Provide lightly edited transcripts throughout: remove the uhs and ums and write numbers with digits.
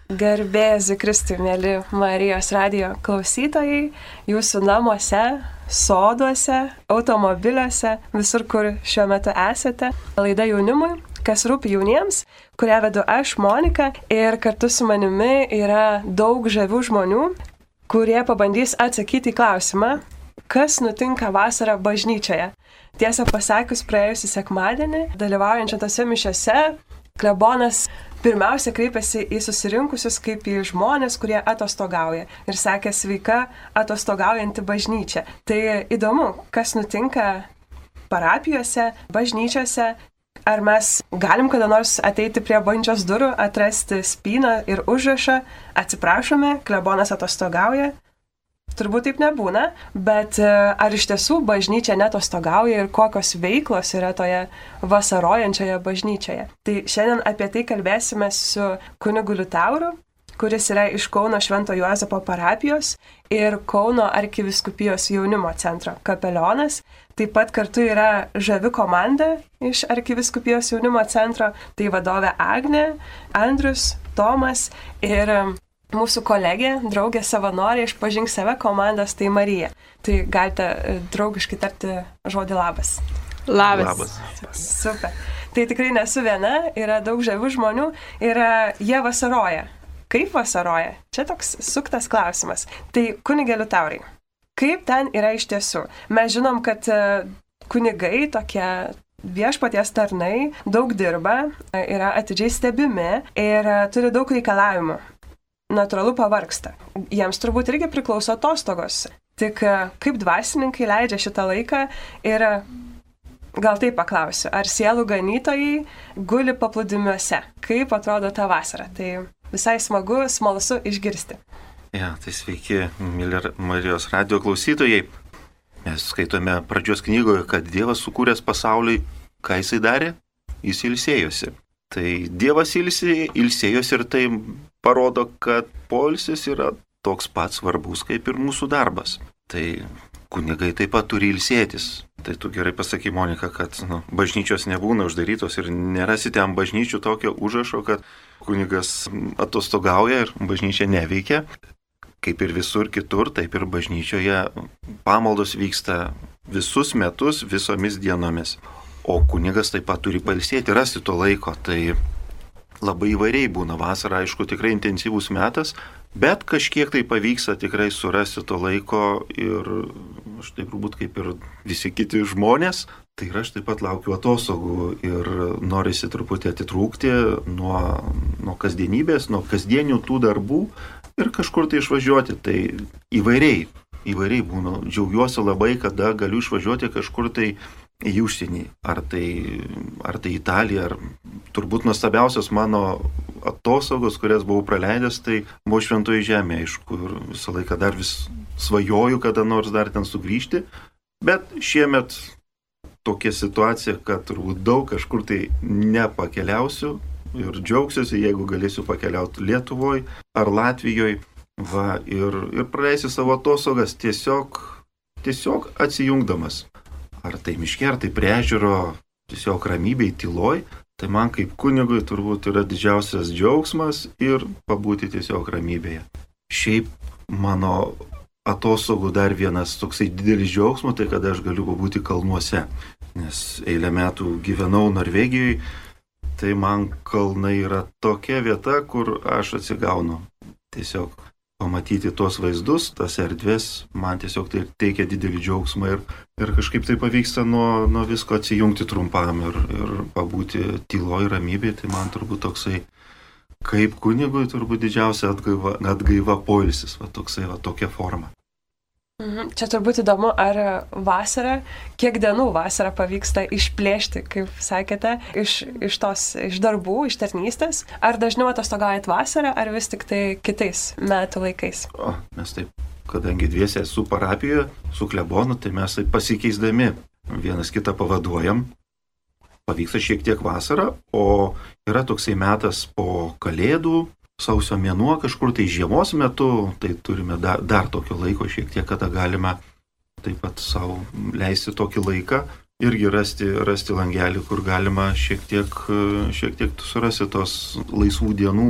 Garbėsiu Kristui, mėly Marijos radijo klausytojai, jūsų namuose, soduose, automobiliuose, visur, kur šiuo metu esate. Laida jaunimui, kas rūpi jauniems, kurią vedu aš, Monika, ir kartu su manimi yra daug žavių žmonių, kurie pabandys atsakyti į klausimą, kas nutinka vasarą bažnyčioje. Tiesą pasakius, praėjusį sekmadienį, dalyvaujančią tose mišiose, klebonas pirmiausia kreipėsi į susirinkusius kaip į žmonės, kurie atostogauja. Ir sakė, sveika atostogaujanti bažnyčia. Tai įdomu, kas nutinka parapijose, bažnyčiose. Ar mes galim kada nors ateiti prie bažnyčios durų, atrasti spyną ir užrašą, atsiprašome, klebonas atostogauja? Turbūt taip nebūna, bet ar iš tiesų bažnyčia netostogauja ir kokios veiklos yra toje vasarojančioje bažnyčioje. Tai šiandien apie tai kalbėsime su kunigu Liutauru, kuris yra iš Kauno Švento Juozapo parapijos ir Kauno arkivyskupijos jaunimo centro kapelionas. Taip pat kartu yra žavi komanda iš arkivyskupijos jaunimo centro, tai vadovė Agnė, Andrius, Tomas ir mūsų kolegė, draugė savanorė iš Pažink save komandos, tai Marija. Tai galite draugiškai tarti žodį labas. Labas. Super. Tai tikrai nesu viena, yra daug žavių žmonių ir jie vasaroja. Kaip vasaroja? Čia toks suktas klausimas. Tai kunige Liutaurai, kaip ten yra iš tiesų? Mes žinom, kad kunigai tokie viešpaties tarnai daug dirba, yra atidžiai stebimi ir turi daug reikalavimų. Natūralu pavargsta. Jiems turbūt irgi priklauso atostogos. Tik kaip dvasininkai leidžia šitą laiką ir gal taip paklausiu, ar sielų ganytojai guli paplūdimiuose? Kaip atrodo ta vasara? Tai visai smagu, smalsu išgirsti. Ja, tai sveiki, mėly Marijos radijo klausytojai. Mes skaitome pradžios knygoje, kad Dievas sukūręs pasaulį, ką jisai darė? Jis ilsėjosi. Tai Dievas ilsėjosi ir tai parodo, kad poilsis yra toks pat svarbus kaip ir mūsų darbas. Tai kunigai taip pat turi ilsėtis. Tai tu gerai pasakai, Monika, kad bažnyčios nebūna uždarytos ir nerasite ant bažnyčių tokio užrašo, kad kunigas atostogauja ir bažnyčia neveikia. Kaip ir visur kitur, taip ir bažnyčioje pamaldos vyksta visus metus, visomis dienomis. O kunigas taip pat turi pailsėti, rasti to laiko. Tai labai įvairiai būna vasara, aišku, tikrai intensyvus metas, bet kažkiek tai pavyksta tikrai surasti to laiko ir aš taip turbūt kaip ir visi kiti žmonės, tai ir aš taip pat laukiu atostogų ir norisi truputį atitrūkti nuo kasdienybės, nuo kasdienių tų darbų ir kažkur tai išvažiuoti. Tai įvairiai būna. Džiaugiuosi labai, kada galiu išvažiuoti kažkur tai į užsienį, ar tai Italija, ar turbūt nuostabiausios mano atostogos, kurias buvau praleidęs, tai buvo Šventoji Žemė, aišku, ir visą laiką dar vis svajoju kada nors dar ten sugrįžti, bet šiemet tokia situacija, kad turbūt daug kažkur tai nepakeliausiu ir džiaugsiuosi, jeigu galėsiu pakeliauti Lietuvoje ar Latvijoje, ir praleisiu savo atostogas tiesiog atsijungdamas. Ar tai miške, ar tai prie ežero, tiesiog ramybėj, tyloj, tai man kaip kunigui turbūt yra didžiausias džiaugsmas ir pabūti tiesiog ramybėje. Šiaip mano atostogų dar vienas toksai didelis džiaugsmas, tai kada aš galiu pabūti kalnuose, nes eilę metų gyvenau Norvegijoje, tai man kalnai yra tokia vieta, kur aš atsigaunu. Tiesiog pamatyti tuos vaizdus, tas erdvės, man tiesiog tai teikia didelį džiaugsmą ir kažkaip tai pavyksta nuo visko atsijungti trumpam ir pabūti tyloj ramybėje, tai man turbūt toksai, kaip kunigui, turbūt didžiausia atgaiva poilsis, tokia forma. Čia turbūt įdomu, ar vasarą, kiek dienų vasarą pavyksta išplėšti, kaip sakėte, iš darbų, iš tarnystės, ar dažniau atostogaujat vasarą, ar vis tik tai kitais metų laikais? Mes taip, kadangi dviese su parapijoje, su klebonu, tai mes taip pasikeisdami vienas kitą pavaduojam. Pavyksta šiek tiek vasarą, o yra toksai metas po Kalėdų, sausio mėnuo, kažkur tai žiemos metu, tai turime dar tokio laiko šiek tiek, kada galime taip pat savo leisti tokį laiką, irgi rasti langelį, kur galima šiek tiek surasti tos laisvų dienų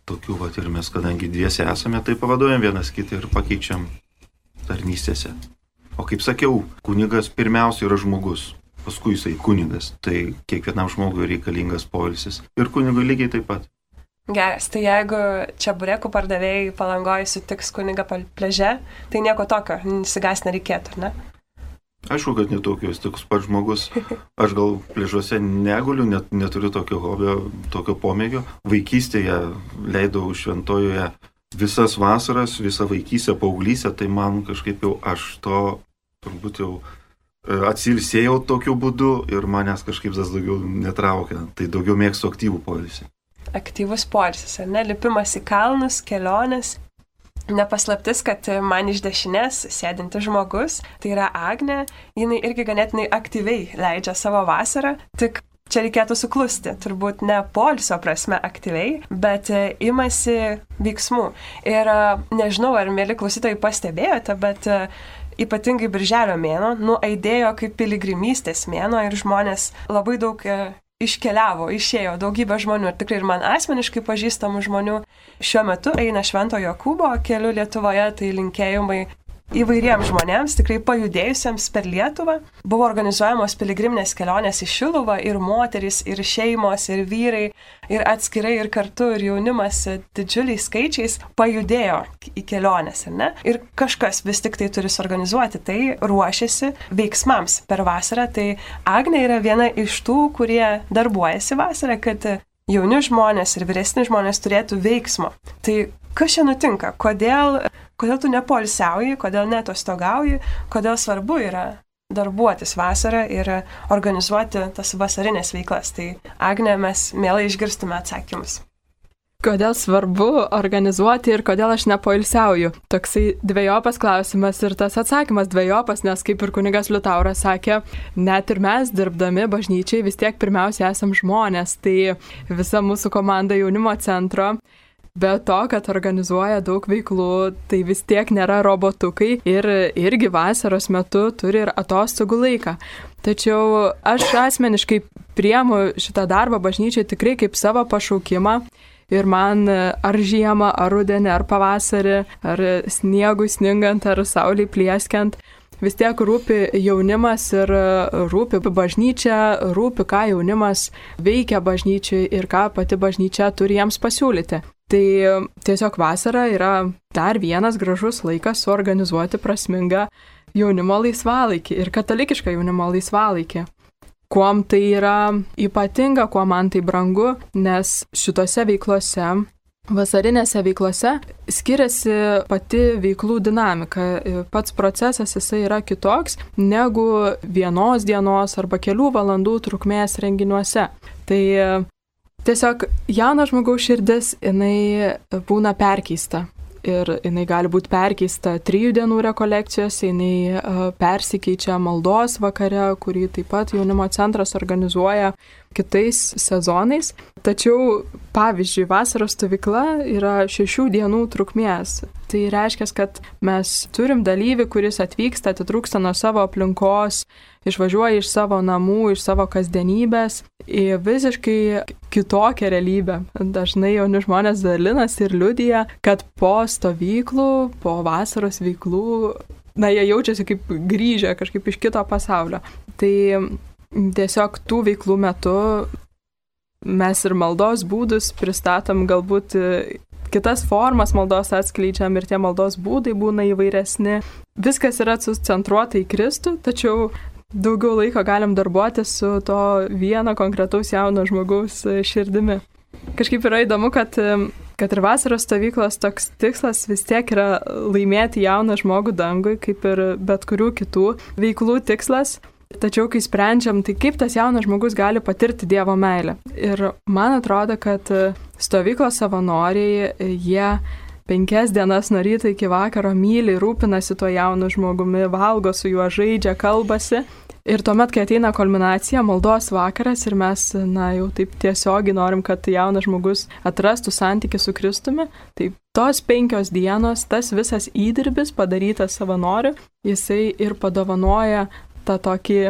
tokių ir mes, kadangi dviese esame, tai pavaduojam vienas kitą ir pakeičiam tarnystėse. O kaip sakiau, kunigas pirmiausia yra žmogus, paskui jisai kunigas, tai kiekvienam žmogui reikalingas poilsis ir kunigui lygiai taip pat. Geras, tai jeigu čeburekų pardavėjai Palangoje sutiks kunigą pliaže, tai nieko tokio, nesigas nereikėtų, ar ne? Aišku, kad netokios, toks pats žmogus. Aš gal pliažuose neguliu, neturiu tokio hobio, tokio pomėgio. Vaikystėje leidau Šventojoje visas vasaras, visą vaikystę, paauglystę, tai man kažkaip jau aš to turbūt jau atsilsėjau tokiu būdu ir manęs kažkaip tas daugiau netraukia. Tai daugiau mėgstu aktyvų poilsį. Aktyvus poilsis, ar ne? Lipimas į kalnus, kelionės. Nepaslaptis, kad man iš dešinės sėdintis žmogus, tai yra Agnė, jinai irgi ganėtinai aktyviai leidžia savo vasarą, tik čia reikėtų suklusti, turbūt ne poilsio prasme aktyviai, bet imasi veiksmų. Ir nežinau, ar mėly klausytojai pastebėjote, bet ypatingai birželio mėnuo nuaidėjo kaip piligrimystės mėnuo ir žmonės labai daug iškeliavo, išėjo daugybė žmonių ir tikrai ir man asmeniškai pažįstamų žmonių. Šiuo metu eina Švento Jokūbo keliu Lietuvoje, tai linkėjimai įvairiems žmonėms, tikrai pajudėjusiems per Lietuvą. Buvo organizuojamos piligriminės kelionės į Šiluvą ir moterys, ir šeimos, ir vyrai, ir atskirai, ir kartu, ir jaunimas didžiuliais skaičiais pajudėjo į keliones, ar ne? Ir kažkas vis tik tai turi suorganizuoti, tai ruošiasi veiksmams per vasarą. Tai Agnė yra viena iš tų, kurie darbuojasi vasarą, kad jauni žmonės ir vyresni žmonės turėtų veiksmo. Tai kas čia nutinka? Kodėl tu nepoilsiauji, kodėl netostogauji, kodėl svarbu yra darbuotis vasarą ir organizuoti tas vasarinės veiklas? Tai Agne, mes mielai išgirstume atsakymus. Kodėl svarbu organizuoti ir kodėl aš nepoilsiauju? Toksai dvejopas klausimas ir tas atsakymas dvejopas, nes kaip ir kunigas Liutauras sakė, net ir mes dirbdami bažnyčiai vis tiek pirmiausia esam žmonės, tai visa mūsų komanda jaunimo centro, be to, kad organizuoja daug veiklų, tai vis tiek nėra robotukai ir irgi vasaros metu turi ir atostogų laiką. Tačiau aš asmeniškai priimu šitą darbą bažnyčiai tikrai kaip savo pašaukimą. Ir man ar žiemą, ar rudenį, ar pavasarį, ar sniegui sningant, ar saulei plieskiant, vis tiek rūpi jaunimas ir rūpi bažnyčia, rūpi, ką jaunimas veikia bažnyčiai ir ką pati bažnyčia turi jiems pasiūlyti. Tai tiesiog vasara yra dar vienas gražus laikas suorganizuoti prasmingą jaunimo laisvalaikį ir katalikišką jaunimo laisvalaikį. Kuom tai yra ypatinga, kuo man tai brangu, nes šitose veiklose, vasarinėse veiklose skiriasi pati veiklų dinamika. Pats procesas jisai yra kitoks negu vienos dienos arba kelių valandų trukmės renginiuose. Tai tiesiog jauno žmogaus širdis, jinai būna perkeista. Ir jinai gali būti perkeista 3 dienų rekolekcijose, jinai persikeičia maldos vakare, kurį taip pat jaunimo centras organizuoja kitais sezonais. Tačiau, pavyzdžiui, vasaros stovykla yra 6 dienų trukmės. Tai reiškia, kad mes turim dalyvį, kuris atvyksta, atitrūksta nuo savo aplinkos, išvažiuoja iš savo namų, iš savo kasdienybės į visiškai kitokią realybę. Dažnai jauni žmonės dalinasi ir liudija, kad po stovyklų, po vasaros veiklų, jie jaučiasi kaip grįžę kažkaip iš kito pasaulio. Tai tiesiog tų veiklų metu mes ir maldos būdus pristatom, galbūt kitas formas maldos atskleidžiam ir tie maldos būdai būna įvairesni. Viskas yra sucentruota į Kristų, tačiau daugiau laiko galim darbuoti su to vieno konkretaus jauno žmogaus širdimi. Kažkaip yra įdomu, kad ir vasaros stovyklos toks tikslas vis tiek yra laimėti jauną žmogų dangui, kaip ir bet kurių kitų veiklų tikslas. Tačiau, kai sprendžiam, tai kaip tas jaunas žmogus gali patirti Dievo meilę. Ir man atrodo, kad stovyklos savanoriai, jie 5 dienas nuo ryto iki vakaro myli, rūpinasi tuo jaunu žmogumi, valgo su juo, žaidžia, kalbasi. Ir tuomet, kai ateina kulminacija, maldos vakaras ir mes, jau taip tiesiogiai norim, kad jaunas žmogus atrastų santykį su Kristumi, tai tos 5 dienos, tas visas įdirbis padarytas savanoriu, jisai ir padovanoja tą tokį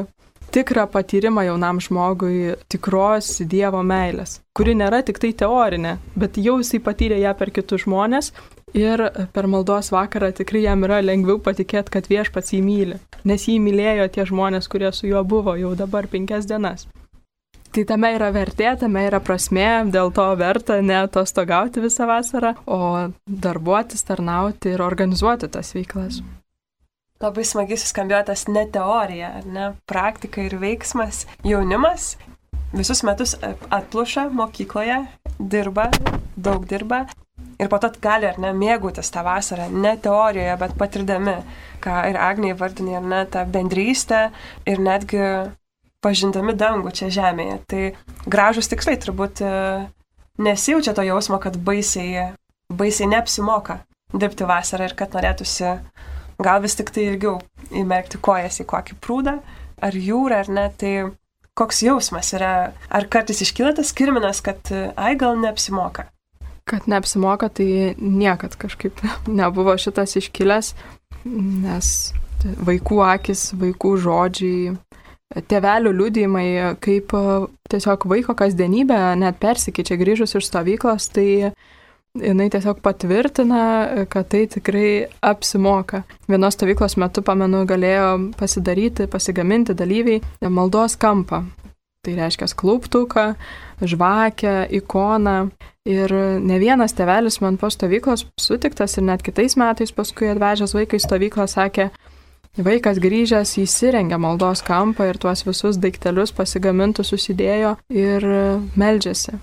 tikrą patyrimą jaunam žmogui tikros Dievo meilės, kuri nėra tik tai teorinė, bet jau jisai patyrė ją per kitus žmonės ir per maldos vakarą tikrai jam yra lengviau patikėti, kad Viešpats jį myli, nes jį mylėjo tie žmonės, kurie su juo buvo jau dabar 5 dienas. Tai tame yra vertė, tame yra prasmė, dėl to verta ne atostogauti visą vasarą, o darbuotis, tarnauti ir organizuoti tas veiklas. Labai smagiai suskambėjo tas ne teorija, ne praktika ir veiksmas. Jaunimas visus metus atpluša mokykloje, dirba, daug dirba ir po to gali mėgautis tą vasarą, ne teorijoje, bet patirdami, ką ir Agnė įvardinė, tą bendrystę ir netgi pažindami dangų čia žemėje. Tai gražus tikslai turbūt nesijaučia to jausmo, kad baisiai neapsimoka dirbti vasarą ir kad norėtųsi gal vis tik tai ilgiau įmerkti kojas į kokį prūdą ar jūrą, ar ne, tai koks jausmas yra, ar kartais iškyla tas kirminas, kad gal neapsimoka? Kad neapsimoka, tai niekad kažkaip nebuvo šitas iškilęs, nes vaikų akis, vaikų žodžiai, tėvelių liudijimai, kaip tiesiog vaiko kasdienybė net persikeičia grįžus iš stovyklos, tai jinai tiesiog patvirtina, kad tai tikrai apsimoka. Vienos stovyklos metu, pamenu, galėjo pasigaminti dalyviai maldos kampą. Tai reiškia klauptuką, žvakę, ikoną. Ir ne vienas tėvelis man po stovyklos sutiktas ir net kitais metais paskui atvežęs vaiką į stovyklą sakė, vaikas grįžęs įsirengė maldos kampą ir tuos visus daiktelius pasigamintus susidėjo ir meldžiasi.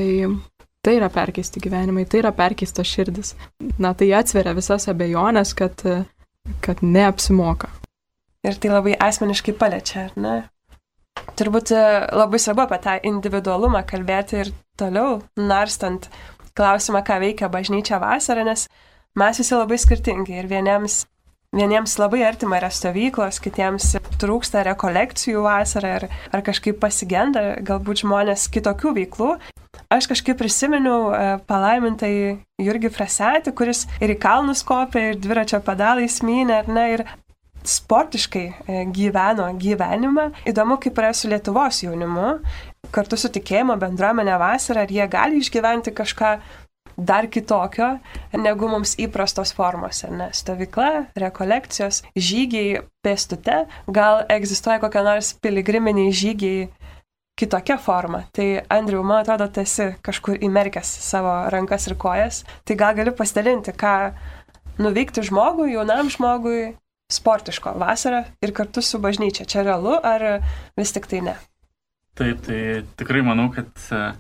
Tai yra perkeisti gyvenimai, tai yra perkeistas širdis. Na, tai atsveria visas abejonės, kad neapsimoka. Ir tai labai asmeniškai paliečia, ar ne? Turbūt labai svarbu apie tą individualumą kalbėti ir toliau narstant klausimą, ką veikia bažnyčia vasarą, nes mes visi labai skirtingi ir vieniems labai artima yra stovyklos, kitiems trūksta rekolekcijų vasarą ar kažkaip pasigenda galbūt žmonės kitokių veiklų. Aš kažkaip prisiminiau palaimintai Jurgį Frasetį, kuris ir į kalnus kopė, ir dviračio pedalais mynė, ar ne, ir sportiškai gyveno gyvenimą. Įdomu, kaip yra su Lietuvos jaunimu, kartu su tikėjimo bendruomenė vasarą, ar jie gali išgyventi kažką dar kitokio, negu mums įprastos formos, ar ne? Stovykla, rekolekcijos, žygiai pėstute, gal egzistuoja kokie nors piligriminiai žygiai kitokia forma. Tai Andriau, man atrodo, tu esi kažkur įmerkęs savo rankas ir kojas, tai gal gali pasidalinti, ką nuveikti žmogui, jaunam žmogui, sportiško vasarą ir kartu su bažnyčia. Čia realu ar vis tik tai ne? Taip, tai tikrai manau, kad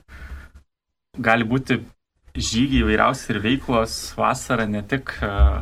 gali būti žygiai įvairiausi ir veiklos vasarą ne tik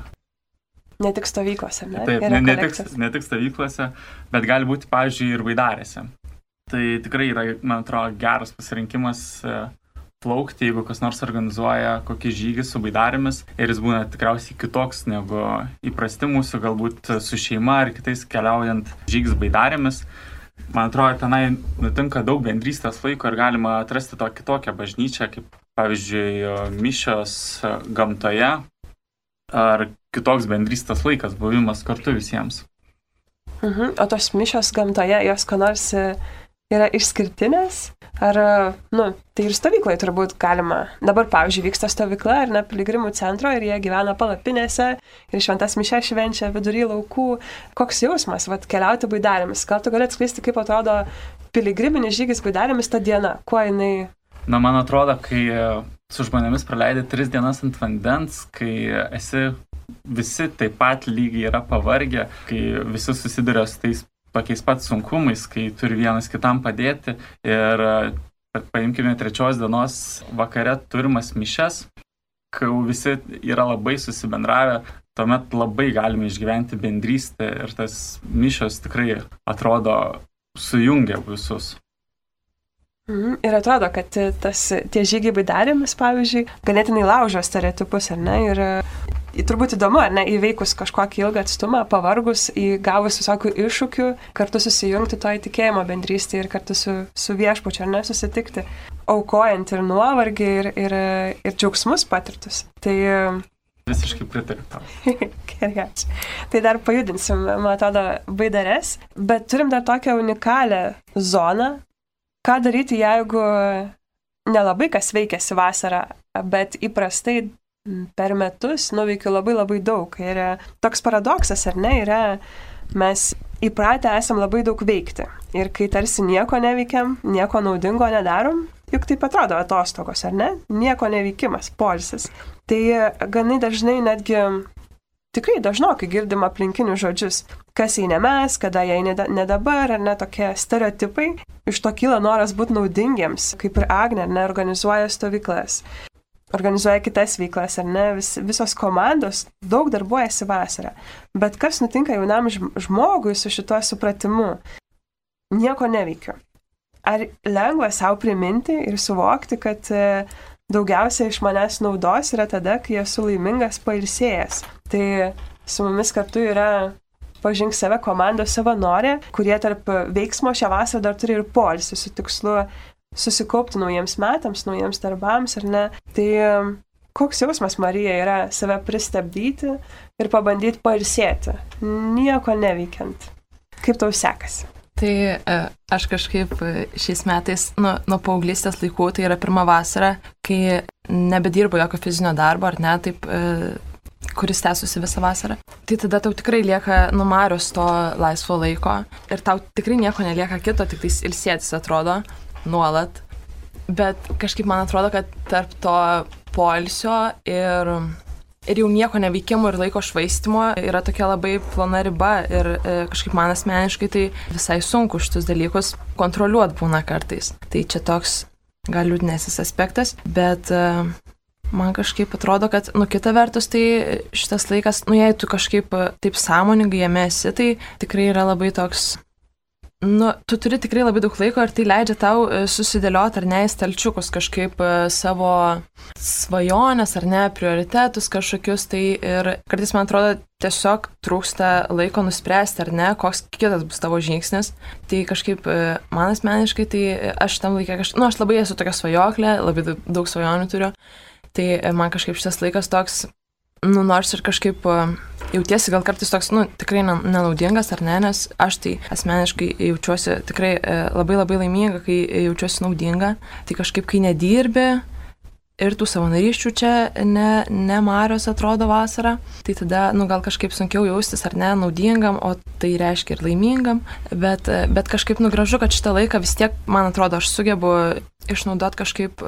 stovyklose, ne? Taip, ne tik stovyklose, bet gali būti, pavyzdžiui, ir baidarėse. Tai tikrai yra, man atrodo, geras pasirinkimas plaukti, jeigu kas nors organizuoja kokį žygį su baidarėmis ir jis būna tikriausiai kitoks negu įprasti mūsų, galbūt su šeima ar kitais keliaujant žygis baidarėmis. Man atrodo, tenai nutinka daug bendrystės laiko ir galima atrasti kitokią bažnyčią, kaip pavyzdžiui mišios gamtoje ar kitoks bendrystės laikas, buvimas kartu visiems. O tos mišios gamtoje, jos ko nors yra išskirtinės? Ar, tai ir stovykloje turbūt galima. Dabar, pavyzdžiui, vyksta stovykla ar ne piligrimų centro ir jie gyvena palapinėse ir šventas mišias švenčia vidury laukų. Koks jausmas, keliauti baidarėmis? Gal tu gali atskleisti, kaip atrodo piligriminis žygis baidarėmis ta diena? Kuo jinai? Na, man atrodo, kai su žmonėmis praleidai 3 dienas ant vandens, kai visi taip pat lygiai yra pavargę, kai visi susiduria su tais tokiais pat sunkumais, kai turi vienas kitam padėti ir paimkime 3 dienos vakare turimas mišias, kai visi yra labai susibendravę, tuomet labai galime išgyventi bendrystę ir tas mišios tikrai atrodo sujungia visus. Ir atrodo, kad tie žygiai baidarėmis, pavyzdžiui, ganėtinai laužo stereotipus, ar ne? Ir turbūt įdomu, ar ne, įveikus kažkokį ilgą atstumą, pavargus, įgavus visokių iššūkių, kartu susijungti to įtikėjimo bendrystį ir kartu su viešpačiu, ar ne, susitikti, aukojant ir nuovargį, ir džiaugsmus patirtus. Tai Visiškai pritariu tau. Gerai, ačiū. Tai dar pajudinsim, man atrodo, baidares, bet turim dar tokią unikalią zoną. Ką daryti, jeigu nelabai kas veikiasi vasarą, bet įprastai per metus nuveikiu labai daug. Ir toks paradoksas, ar ne, yra, mes įpratę esam labai daug veikti. Ir kai tarsi nieko neveikiam, nieko naudingo nedarom, juk taip atrodo atostogos, ar ne? Nieko neveikimas, poilsis. Tai ganai dažnai netgi, tikrai dažnokai girdim aplinkinių žodžius, kas jei ne mes, kada jei ne dabar, ar ne, tokie stereotipai. Iš to kyla noras būti naudingiems, kaip ir Agnė, ar ne, organizuoja stovyklas, organizuoja kitas veiklas, ar ne, visos komandos daug darbuojasi vasarą. Bet kas nutinka jaunam žmogui su šituo supratimu? Nieko neveikiu. Ar lengva savo priminti ir suvokti, kad daugiausiai iš manęs naudos yra tada, kai esu laimingas pailsėjęs? Tai su mumis kartu yra Pažink save komandos savanorė, kurie tarp veiksmo šią vasarą dar turi ir poilsį su tikslu susikaupti naujiems metams, naujiems darbams, ar ne? Tai koks jausmas, Marija, yra save pristabdyti ir pabandyti pailsėti, nieko neveikiant? Kaip tau sekasi? Tai aš kažkaip šiais metais, nuo paauglystės laikų, tai yra pirma vasara, kai nebedirbu jokio fizinio darbo, ar ne, taip, kuris tęsusi visą vasarą. Tai tada tau tikrai lieka numarius to laisvo laiko ir tau tikrai nieko nelieka kito, tik tais ilsėtis atrodo nuolat. Bet kažkaip man atrodo, kad tarp to poilsio ir jau nieko neveikimo ir laiko švaistimo yra tokia labai plona riba ir kažkaip man asmeniškai tai visai sunku šitus dalykus kontroliuoti būna kartais. Tai čia toks gal liūdnesnis aspektas, bet man kažkaip atrodo, kad, kita vertus, tai šitas laikas, jei tu kažkaip taip sąmoningai jame esi, tai tikrai yra labai toks, tu turi tikrai labai daug laiko ir tai leidžia tau susidėlioti ar ne į stalčiukus kažkaip savo svajonės ar ne, prioritetus kažkokius, tai ir kartais man atrodo tiesiog trūksta laiko nuspręsti ar ne, koks kitas bus tavo žingsnis. Tai kažkaip man asmeniškai, tai aš tam laikę aš labai esu tokia svajoklė, labai daug svajonių turiu. Tai man kažkaip šitas laikas toks, nors ir kažkaip jautiesi gal kartais toks, tikrai nenaudingas ar ne, nes aš tai asmeniškai jaučiuosi tikrai labai laiminga, kai jaučiuosi naudinga. Tai kažkaip, kai nedirbi ir tų savanorysčių čia nemarios atrodo vasarą, tai tada, gal kažkaip sunkiau jaustis ar ne naudingam, o tai reiškia ir laimingam, bet kažkaip gražu, kad šitą laiką vis tiek, man atrodo, aš sugebu išnaudoti kažkaip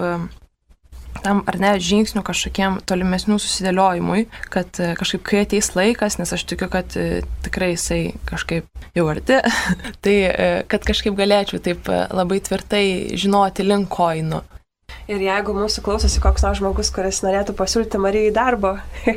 tam ar ne žingsnių kažkokiem tolimesnių susidėliojimui, kad kažkaip kai ateis laikas, nes aš tikiu, kad tikrai jisai kažkaip jau arti, tai kad kažkaip galėčiau taip labai tvirtai žinoti link ko einu. Ir jeigu mūsų klausosi koks nors žmogus, kuris norėtų pasiūlyti Marijai darbo,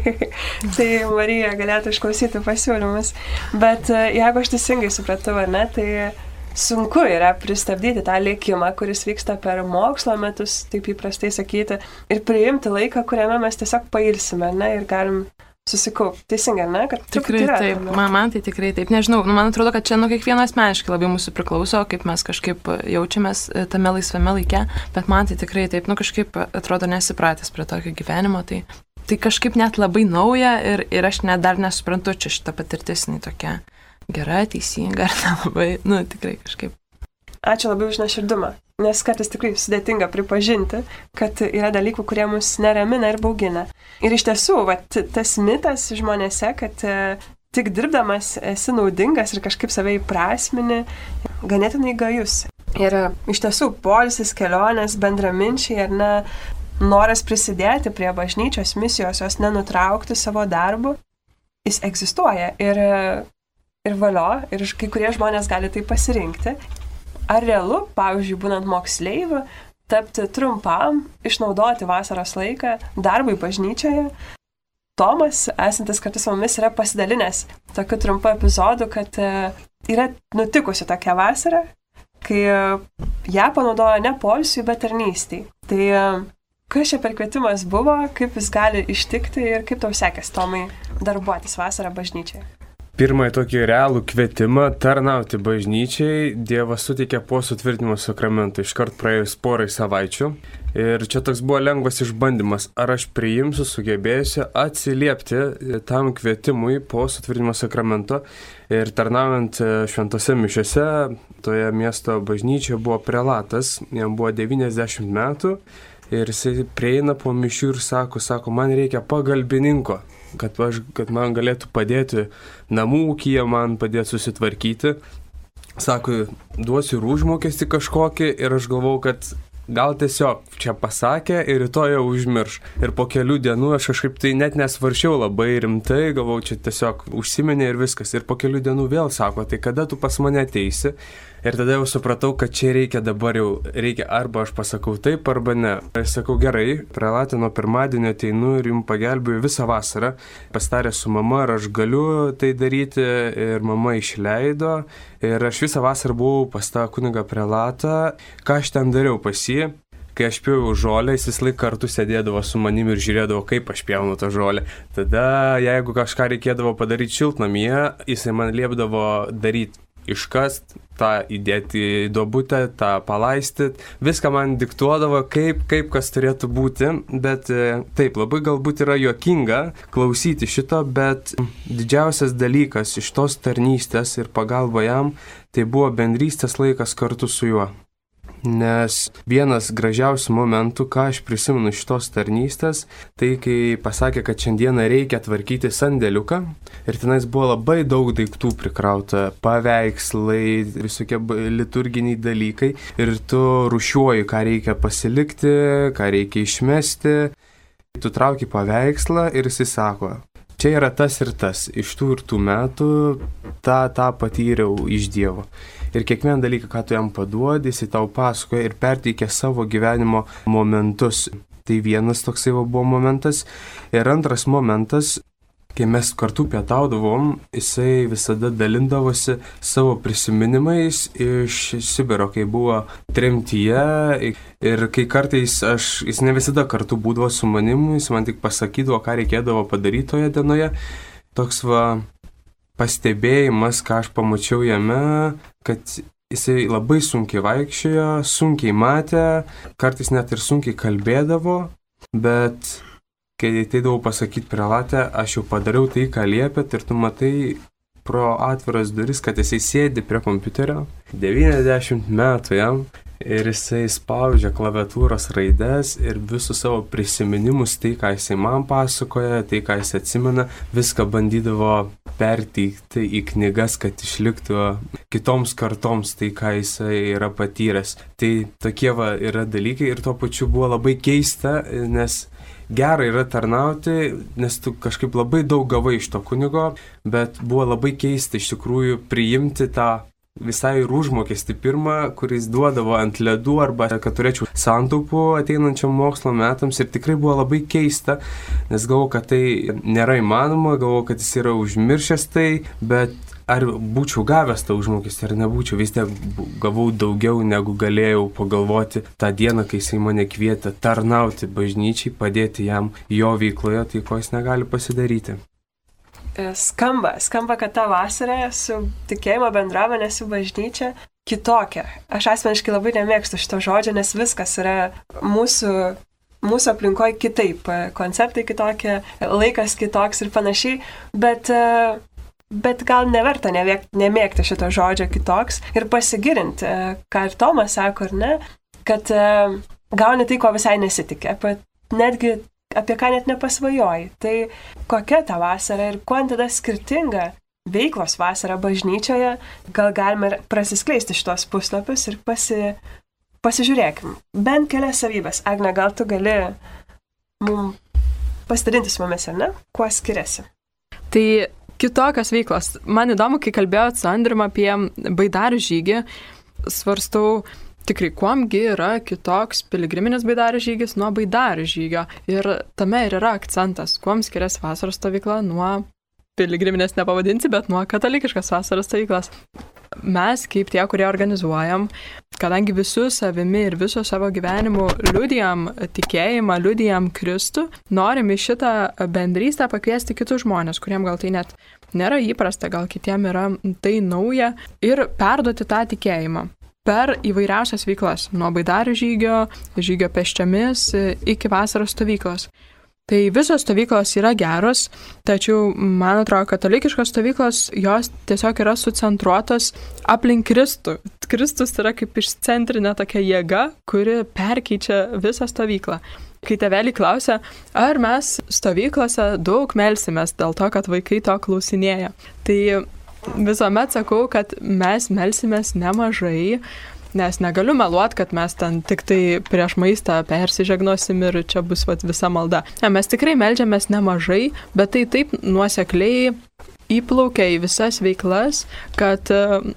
tai Marija galėtų išklausyti pasiūlymus. Bet jeigu aš teisingai supratau, ar ne, tai sunku yra pristabdyti tą lėkimą, kuris vyksta per mokslo metus, taip įprastai sakyti, ir priimti laiką, kuriame mes tiesiog pailsime, ne, ir galim susikaupti. Teisingai, ne? Kad tikrai taip, man tai tikrai taip. Nežinau, man atrodo, kad čia kiekvieno asmeniškai labai mūsų priklauso, kaip mes kažkaip jaučiamės tame laisvame laike, bet man tai tikrai taip, kažkaip atrodo nesipratęs prie tokio gyvenimo, tai kažkaip net labai nauja ir aš net dar nesuprantu, čia šitą patirtis tokia gera, teisinga, ar labai, tikrai kažkaip. Ačiū labai už nuoširdumą, nes kartais tikrai sudėtinga pripažinti, kad yra dalykų, kurie mus neramina ir baugina. Ir iš tiesų, tas mitas žmonėse, kad tik dirbdamas esi naudingas ir kažkaip save įprasmini, ganėtinai gajus. Ir iš tiesų, poilsis, kelionės, bendraminčiai ar ne, noras prisidėti prie bažnyčios misijos, jos nenutraukti savo darbu, jis egzistuoja. Ir valio, ir kai kurie žmonės gali tai pasirinkti. Ar realu, pavyzdžiui, būnant moksleiviu, tapti trumpam, išnaudoti vasaros laiką darbui bažnyčioje? Tomas, esantis kartu su mumis, yra pasidalinęs tokiu trumpu epizodu, kad yra nutikusi tokia vasara, kai ją panaudojo ne poilsiui, bet tarnystei. Tai kas čia per kvietimas buvo, kaip jis gali ištikti ir kaip tau sekės, Tomai, darbuotis vasarą bažnyčioje? pirmąjį tokį realų kvietimą tarnauti bažnyčiai Dievas suteikė po sutvirtinimo sakramento iškart praėjus porai savaičių. Ir čia toks buvo lengvas išbandymas, ar aš priimsiu, sugebėsiu atsiliepti tam kvietimui po sutvirtinimo sakramento. Ir tarnaujant šventose mišiose, toje miesto bažnyčioje buvo prelatas, jam buvo 90 metų ir jisai prieina po mišių ir sako, man reikia pagalbininko, kad man galėtų padėti namų ūkyje, man padėti susitvarkyti. Sako, duosiu ir užmokestį kažkokį ir aš galvau, kad gal tiesiog čia pasakė ir rytoj jau užmirš. Ir po kelių dienų aš kažkaip tai net nesvaršiau labai rimtai, galvau, čia tiesiog užsiminė ir viskas. Ir po kelių dienų vėl sako, tai kada tu pas mane ateisi? Ir tada jau supratau, kad čia reikia arba aš pasakau taip, arba ne. Ir sakau, gerai, prelatė nuo pirmadienio ateinu ir jums pagelbėjau visą vasarą. Pasitarė su mama, ar aš galiu tai daryti ir mama išleido. Ir aš visą vasarą buvau pas tą kunigą prelatą. Ką aš ten dariau pas jį? Kai aš pjauju žolę, jis vis laik kartu sėdėdavo su manimi ir žiūrėdavo, kaip aš pjaunu tą žolę. Tada, jeigu kažką reikėdavo padaryti šiltnamyje, jisai man liepdavo daryti. Iškast, tą įdėti į duobutę, tą palaistyti, viską man diktuodavo, kaip kas turėtų būti, bet taip, labai galbūt yra juokinga klausyti šito, bet didžiausias dalykas iš tos tarnystės ir pagalba jam, tai buvo bendrystės laikas kartu su juo. Nes vienas gražiausių momentų, ką aš prisimenu šitos tarnystės, tai kai pasakė, kad šiandieną reikia tvarkyti sandėliuką ir tenais buvo labai daug daiktų prikrauta, paveikslai, visokie liturginiai dalykai ir tu rūšiuoji, ką reikia pasilikti, ką reikia išmesti. Tu trauki paveikslą ir jis sako, čia yra tas ir tas, iš tų ir tų metų tą patyriau iš Dievo. Ir kiekvieną dalyką, ką tu jam paduodi, jis tau pasakoja ir perteikia savo gyvenimo momentus. Tai vienas toksai buvo momentas. Ir antras momentas, kai mes kartu pietaudavom, jisai visada dalindavosi savo prisiminimais iš Sibiro, kai buvo tremtyje. Ir kai kartais jis ne visada kartu būdavo su manimi, jis man tik pasakydavo, ką reikėdavo padaryti toje dienoje. Toks pastebėjimas, ką aš pamačiau jame, kad jisai labai sunkiai vaikščiojo, sunkiai matė, kartais net ir sunkiai kalbėdavo, bet kai ateidavau pasakyti prelatę, aš jau padariau tai, ką liepėt ir tu matai pro atviras duris, kad jisai sėdi prie kompiuterio, 90 metų jam. Ir jisai spaudžia klaviatūros raides ir visus savo prisiminimus, tai ką jisai man pasakoja, tai ką jisai atsimena, viską bandydavo perteikti į knygas, kad išliktų kitoms kartoms tai, ką jisai yra patyręs. Tai tokie yra dalykai ir tuo pačiu buvo labai keista, nes gera yra tarnauti, nes tu kažkaip labai daug gavai iš to kunigo, bet buvo labai keista iš tikrųjų priimti tą visai ir užmokestį pirmą, kuris duodavo ant ledų arba kad turėčiau santaupų ateinančiam mokslo metams ir tikrai buvo labai keista, nes galvoju, kad tai nėra įmanoma, galvoju, kad jis yra užmiršęs tai, bet ar būčiau gavęs tą užmokestį ar nebūčiau, vis tiek gavau daugiau negu galėjau pagalvoti tą dieną, kai jisai mane kvietė tarnauti bažnyčiai, padėti jam jo veikloje, tai ko jis negali pasidaryti. Skamba, kad ta vasara su tikėjimo bendruomenė, su bažnyčia kitokia. Aš asmeniškai labai nemėgstu šito žodžio, nes viskas yra mūsų aplinkoje kitaip, konceptai kitokie, laikas kitoks ir panašiai, bet gal neverta nemėgti šito žodžio kitoks ir pasigirinti, ką ir Tomas sako, ar ne, kad gauni tai, ko visai nesitikė, netgi apie ką net nepasvajoji. Tai kokia ta vasara ir kuo tada skirtinga veiklos vasara bažnyčioje, gal galime prasiskleisti šitos puslapius ir pasižiūrėkim. Bent kelias savybės. Agne, gal tu gali pasidalinti su mumis, ar ne? Kuo skiriasi? Tai kitokios veiklos. Man įdomu, kai kalbėjot su Andrium apie baidarių žygį, svarstau, tikrai, kuomgi yra kitoks piligriminis baidarių žygis nuo baidarių žygio. Ir tame ir yra akcentas, kuom skiriasi vasaros stovykla nuo piligriminės nepavadinsi, bet nuo katalikiškas vasaros stovyklas. mes, kaip tie, kurie organizuojam, kadangi visų savimi ir viso savo gyvenimu liudijam tikėjimą, liudijam Kristų, norim į šitą bendrystę pakviesti kitus žmonės, kuriem gal tai net nėra įprasta, gal kitiem yra tai nauja, ir perduoti tą tikėjimą per įvairiausias veiklas, nuo baidarių žygio pėsčiomis iki vasaros stovyklos. Tai visos stovyklos yra geros, tačiau, man atrodo, katalikiškos stovyklos, jos tiesiog yra sucentruotos aplink Kristų. Kristus yra kaip išcentrinė tokia jėga, kuri perkeičia visą stovyklą. Kai tėveliai klausia, ar mes stovyklose daug melsimės dėl to, kad vaikai to klausinėja. Tai visuomet sakau, kad mes melsimės nemažai, nes negaliu meluoti, kad mes ten tik tai prieš maistą persižegnosim ir čia bus visa malda. Mes tikrai meldžiamės nemažai, bet tai taip nuosekliai įplaukia į visas veiklas, kad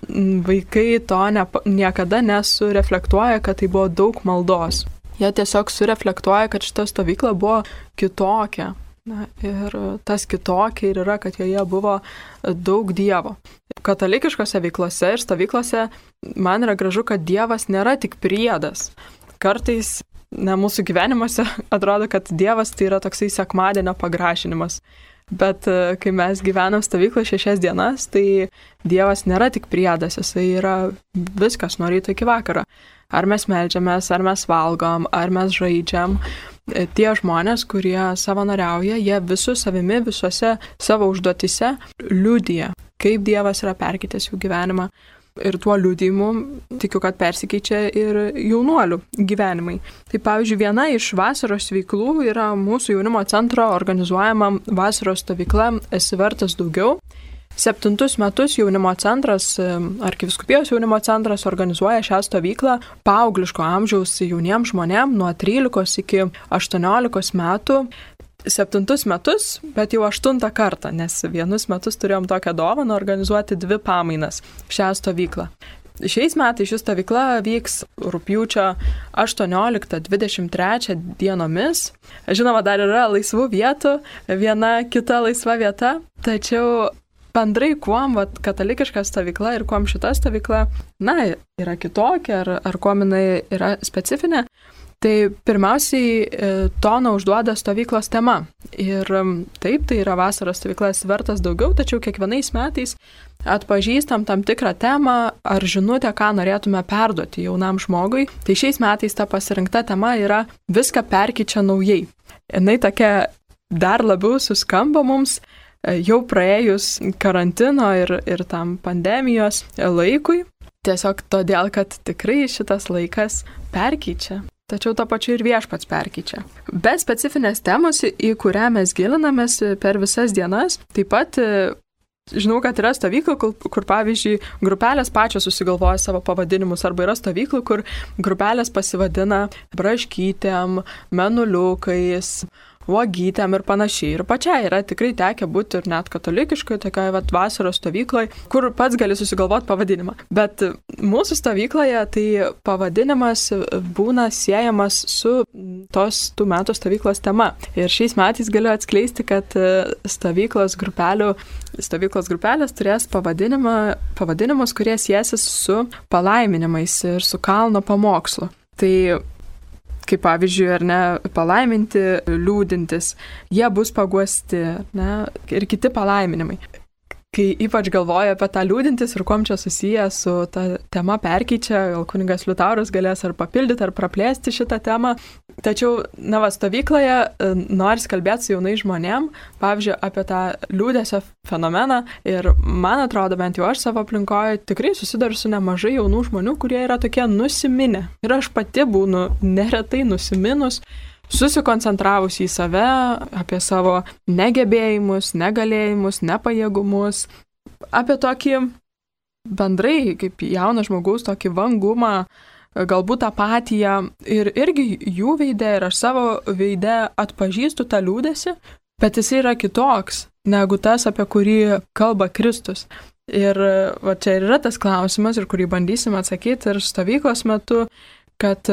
vaikai to niekada nesureflektuoja, kad tai buvo daug maldos. Jie tiesiog sureflektuoja, kad šita stovykla buvo kitokia. Na, ir tas kitokia ir yra, kad joje buvo daug Dievo. Katalikiškose veiklose ir stovyklose man yra gražu, kad Dievas nėra tik priedas. Kartais mūsų gyvenimuose atrodo, kad Dievas tai yra toksai sekmadienio pagražinimas. Bet kai mes gyvenam stovyklą 6 dienas, tai Dievas nėra tik priedas, jisai yra viskas nuo ryto iki vakaro. Ar mes meldžiamės, ar mes valgom, ar mes žaidžiam. Tie žmonės, kurie savanoriauja, jie visų savimi, visuose savo užduotise liudija, kaip Dievas yra perkeitęs jų gyvenimą. Ir tuo liudijimu tikiu, kad persikeičia ir jaunuolių gyvenimai. Tai pavyzdžiui, viena iš vasaros veiklų yra mūsų jaunimo centro organizuojama vasaros stovykla Esi vertas daugiau. 7 metus jaunimo centras, arkivyskupijos jaunimo centras organizuoja šią stovyklą paaugliško amžiaus jauniems žmonėms nuo 13 iki 18 metų. 7 metus, bet jau 8 kartą, nes vienus metus turėjom tokią dovaną organizuoti 2 pamainas šią stovyklą. Šiais metais ši stovykla vyks rugpjūčio 18-23 dienomis. Žinoma, dar yra laisvų vietų, viena kita laisva vieta, tačiau bendrai, kuom katalikiška stovykla ir kuom šita stovykla, yra kitokia, ar kuom jinai yra specifinė, tai pirmiausiai toną užduoda stovyklos tema. Ir taip, tai yra vasaros stovyklas vertas daugiau, tačiau kiekvienais metais atpažįstam tam tikrą temą ar žinutę, ką norėtume perduoti jaunam žmogui. Tai šiais metais ta pasirinkta tema yra viską perkeičia naujai. Jinai tokia dar labiau suskamba mums, jau praėjus karantino ir tam pandemijos laikui, tiesiog todėl, kad tikrai šitas laikas perkeičia. Tačiau to pačiu ir viešpats perkeičia. Be specifinės temos, į kurią mes gilinamės per visas dienas, taip pat žinau, kad yra stovyklų, kur pavyzdžiui, grupelės pačios susigalvoja savo pavadinimus, arba yra stovyklų, kur grupelės pasivadina braškytėm, menuliukais, uogytėm ir panašiai. Ir pačiai yra tikrai tekę būti ir net katalikiškai, tokioje vasaros stovykloje, kur pats gali susigalvoti pavadinimą. Bet mūsų stovykloje tai pavadinimas būna siejamas su tų metų stovyklos tema. Ir šiais metais galiu atskleisti, kad stovyklos grupelės turės pavadinimus, kurie siesis su palaiminimais ir su kalno pamokslu. Tai kaip pavyzdžiui, ar ne, palaiminti, liūdintis, jie bus paguosti, ne, ir kiti palaiminimai. Kai ypač galvoju apie tą liūdintis ir kuom čia susiję su ta tema perkeičia, gal kunigas Liutauras galės ar papildyti, ar praplėsti šitą temą. Tačiau, stovykloje noris kalbėti su jaunai žmonėm, pavyzdžiui, apie tą liūdesio fenomeną. Ir man atrodo, bent jau aš savo aplinkoje tikrai susiduriu su nemažai jaunų žmonių, kurie yra tokie nusiminę. Ir aš pati būnu neretai nusiminus, susikoncentravus į save, apie savo negebėjimus, negalėjimus, nepajėgumus, apie tokį bendrai, kaip jaunas žmogus, tokį vangumą, galbūt apatiją ir irgi jų veide ir aš savo veide atpažįstu tą liūdesį, bet jis yra kitoks negu tas, apie kurį kalba Kristus. Ir čia yra tas klausimas, ir kurį bandysime atsakyti ir stovyklos metu, kad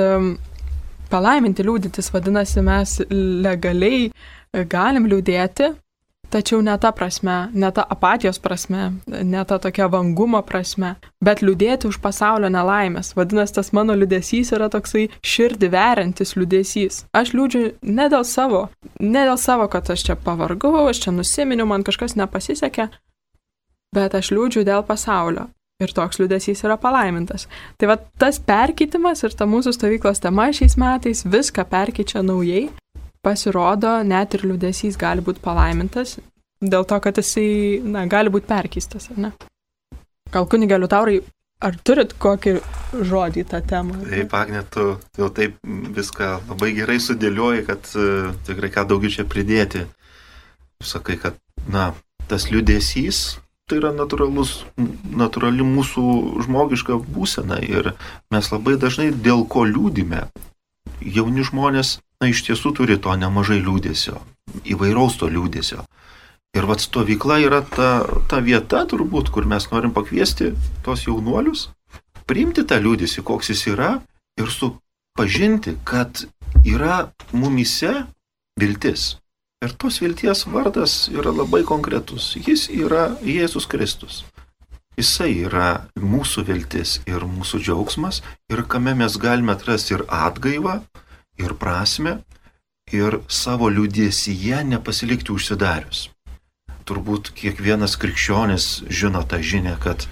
palaiminti liūdytis, vadinasi, mes legaliai galim liūdėti, tačiau ne ta prasme, ne ta apatijos prasme, ne ta tokia vangumo prasme, bet liūdėti už pasaulio nelaimės. Vadinasi, tas mano liūdesys yra toksai širdį veriantis liūdesys. Aš liūdžiu ne dėl savo, kad aš čia pavargau, aš čia nusiminiau, man kažkas nepasisekė, bet aš liūdžiu dėl pasaulio. Ir toks liūdesys yra palaimintas. Tai va tas perkeitimas ir ta mūsų stovyklos tema šiais metais viską perkeičia naujai. Pasirodo, net ir liūdesys gali būti palaimintas, dėl to, kad jisai, gali būti perkeistas, ar ne? Gal kunige Liutaurai, ar turit kokį žodį tą temą? Taip, Agne, tu jau taip viską labai gerai sudėlioji, kad tikrai ką daugiau čia pridėti. Sakai, kad, tas liūdesys tai yra natūrali mūsų žmogiška būsena ir mes labai dažnai dėl ko liūdime. Jauni žmonės, iš tiesų turi to nemažai liūdesio, įvairaus to liūdesio. Ir stovykla yra ta vieta turbūt, kur mes norim pakviesti tos jaunuolius, priimti tą liūdesį, koks jis yra ir supažinti, kad yra mumyse viltis. Ir tos vilties vardas yra labai konkretus. Jis yra Jėzus Kristus. Jisai yra mūsų viltis ir mūsų džiaugsmas, ir kame mes galime atrasti ir atgaivą, ir prasmę, ir savo liūdėsyje nepasilikti užsidarius. Turbūt kiekvienas krikščionis žino tą žinią, kad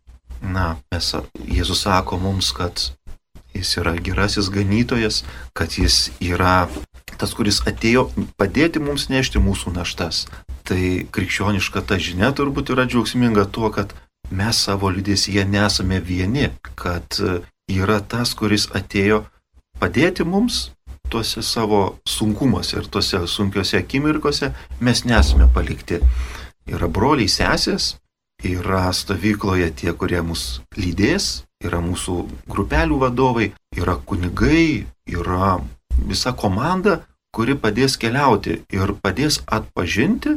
Jėzus sako mums, kad jis yra gerasis ganytojas, kad jis yra tas, kuris atėjo padėti mums nešti mūsų naštas. Tai krikščioniška ta žinia turbūt yra džiaugsminga tuo, kad mes savo liūdėsyje nesame vieni, kad yra tas, kuris atėjo padėti mums tuose savo sunkumuose ir tuose sunkiose akimirkose, mes nesame palikti. Yra broliai, sesės, yra stovykloje tie, kurie mus lydės, yra mūsų grupelių vadovai, yra kunigai, yra visa komanda, kuri padės keliauti ir padės atpažinti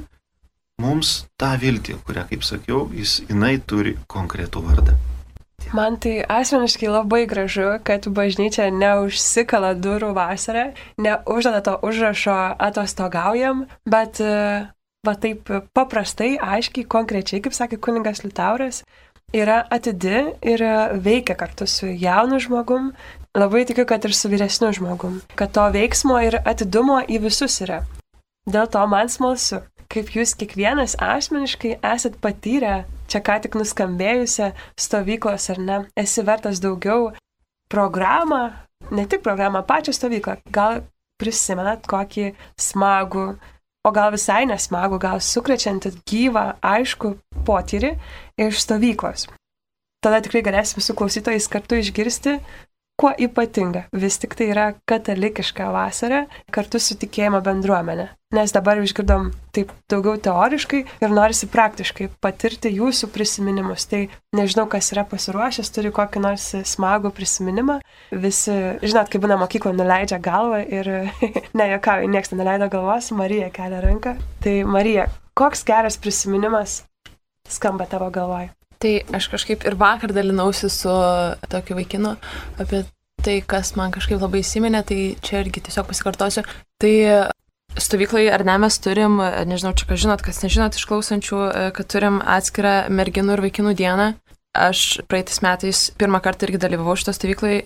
mums tą viltį, kurią, kaip sakiau, jinai turi konkretų vardą. Man tai asmeniškai labai gražu, kad bažnyčia neužsikala durų vasarą, neuždeda to užrašo atostogaujam, bet taip paprastai, aiškiai, konkrečiai, kaip sakė kunigas Liutauras, yra atidi ir veikia kartu su jaunu žmogum. Labai tikiu, kad ir su vyresniu žmogum, kad to veiksmo ir atidumo į visus yra. Dėl to man smalsu, kaip jūs kiekvienas asmeniškai esat patyrę čia ką tik nuskambėjusią stovyklos ar ne, esi vertas daugiau programą, ne tik programą, pačią stovyklą. Gal prisimenat kokį smagų, o gal visai nesmagų, gal sukrečiantį gyvą, aišku potyrį iš stovyklos. Tada tikrai galėsim su klausytojais kartu išgirsti, kuo ypatinga vis tik tai yra katalikiška vasara kartu su tikėjimo bendruomenė. Nes dabar išgirdom taip daugiau teoriškai ir norisi praktiškai patirti jūsų prisiminimus. Tai nežinau, kas yra pasiruošęs, turi kokį nors smagų prisiminimą. Visi, žinot, kai būna mokykla, nuleidžia galvą ir nejuokauju, nieks neleido galvos, Marija kelia ranką. Tai Marija, koks geras prisiminimas skamba tavo galvoje? Tai aš kažkaip ir vakar dalinausi su tokiu vaikinu apie tai, kas man kažkaip labai įsiminė, tai čia irgi tiesiog pasikartosiu. Tai stovyklai ar ne mes turim, nežinau, čia ką žinot, kas nežinot išklausančių, kad turim atskirą merginų ir vaikinų dieną. Aš praeitais metais pirmą kartą irgi dalyvavau šito stovyklai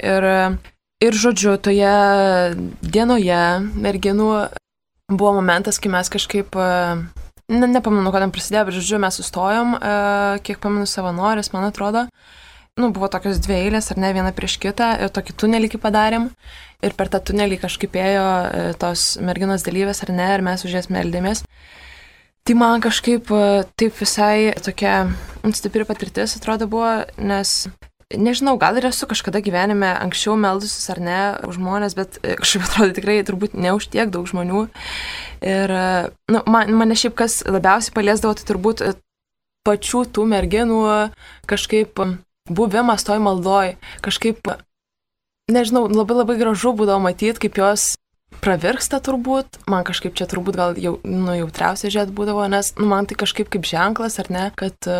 ir žodžiu, toje dienoje merginų buvo momentas, kai mes kažkaip... Nepamenu, kodėl prasidėjo, bet žodžiu, mes sustojom, kiek pamenu savanorės, man atrodo. Buvo tokios dvi eilės, ar ne, viena prieš kitą, ir tokį tunelį padarėm. Ir per tą tunelį kažkaip ėjo tos merginos dalyvės, ar ne, ir mes už jas meldėmės. Tai man kažkaip taip visai tokia stipri patirtis, atrodo, buvo, nes... Nežinau, gal ir esu kažkada gyvenime anksčiau meldusis ar ne už žmonės, bet kažkaip atrodo tikrai turbūt ne už tiek daug žmonių. Ir mane šiaip kas labiausiai paliesdavo, tai turbūt pačių tų merginų kažkaip buvimas toj maldoj. Kažkaip, nežinau, labai gražu būdavo matyti, kaip jos pravirksta turbūt. Man kažkaip čia turbūt gal jautriausiai žiūrėt būdavo, nes man tai kažkaip kaip ženklas ar ne,